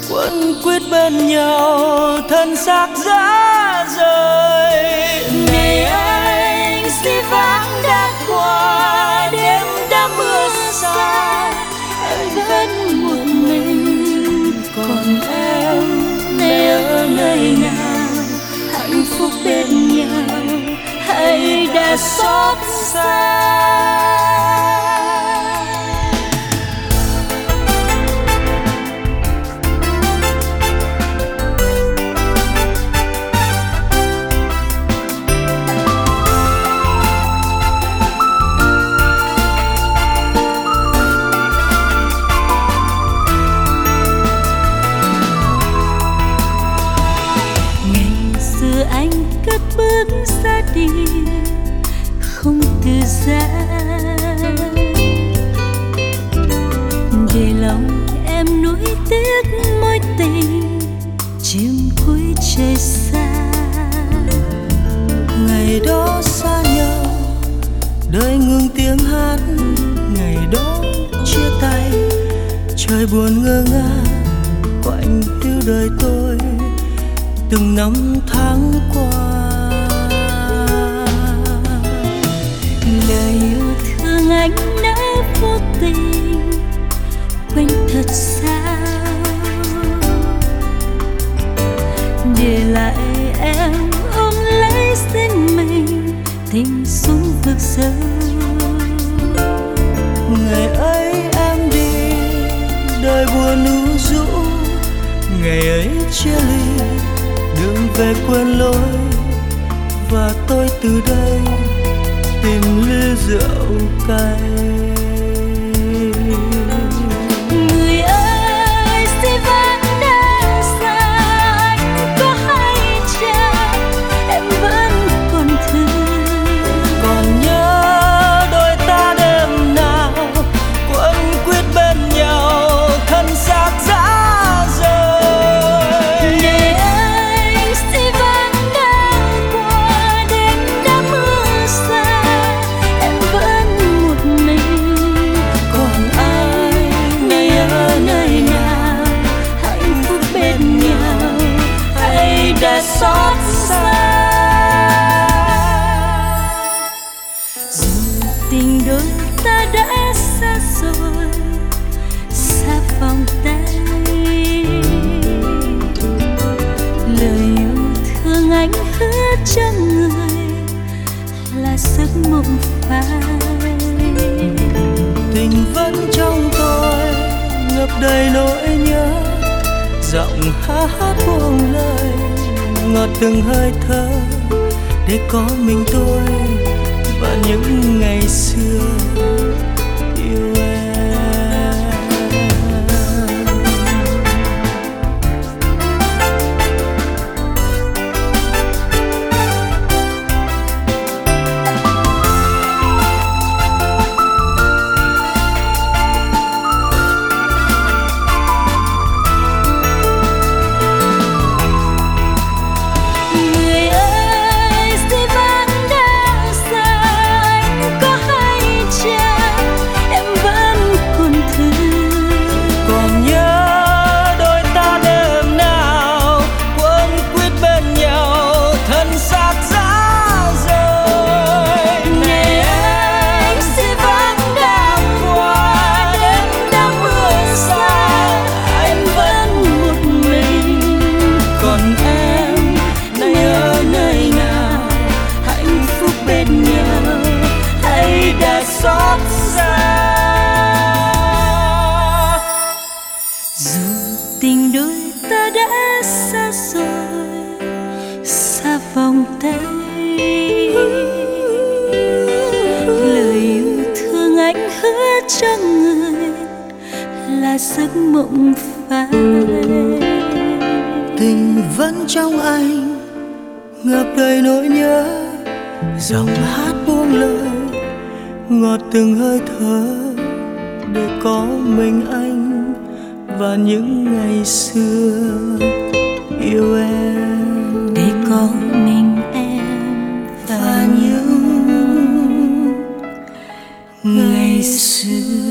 quấn quýt bên nhau thân xác giá rời. Ngày anh si vắng đã qua, đêm đã mưa xa, anh vẫn một mình. Còn em nay ở nơi nào, hạnh phúc bên nhau hay đã xót xa? Anh cất bước ra đi không từ giá, để lòng em nuối tiếc mối tình chim cuối trời xa. Ngày đó xa nhau, đời ngừng tiếng hát. Ngày đó chia tay, trời buồn ngơ ngác quạnh hiu đời tôi từng năm tháng qua. Lời yêu thương anh đã vô tình quên thật sao, để lại em ôm lấy sinh mình tình xuống vực sâu. Ngày ấy em đi, đời buồn u rũ. Ngày ấy chia ly, đường về quên lối. Và tôi từ đây tìm ly rượu cay. Người ơi si vắng đã xa, anh có hay chăng em vẫn còn thương. Còn nhớ đôi ta đêm nào quấn quýt bên nhau thân xác giá rời. Ngày anh si vắng đã qua, đêm đã mưa xa, em vẫn một mình. Còn anh nay ở nơi nào, hạnh phúc bên nhau hay đã xót xa? Dù tình đôi ta đã xa rồi, xa vòng tay, lời yêu thương anh hứa cho người là giấc mộng phai. Tình vẫn trong tôi ngập đầy nỗi nhớ, giọng hát buông lời ngọt từng hơi thở, để có mình tôi và những ngày xưa yêu em. Người ơi si vắng đã xa, anh có hay chăng em vẫn còn thương. Còn nhớ đôi ta đêm nào quấn quýt bên nhau thân xác giá rời. Ngày anh si vắng đã qua, đêm đã mưa xa, anh vẫn một mình. Còn em Nay ở nơi nào, hạnh phúc bên nhau hay đã xót xa? Dù tình đôi ta đã xa rồi, xa vòng tay, lời yêu thương anh hứa cho người là giấc mộng phai. tình vẫn trong anh ngập đầy nỗi nhớ, giọng hát buông lời ngọt từng hơi thở, để có mình anh và những ngày xưa yêu em. Để có mình em và những ngày xưa.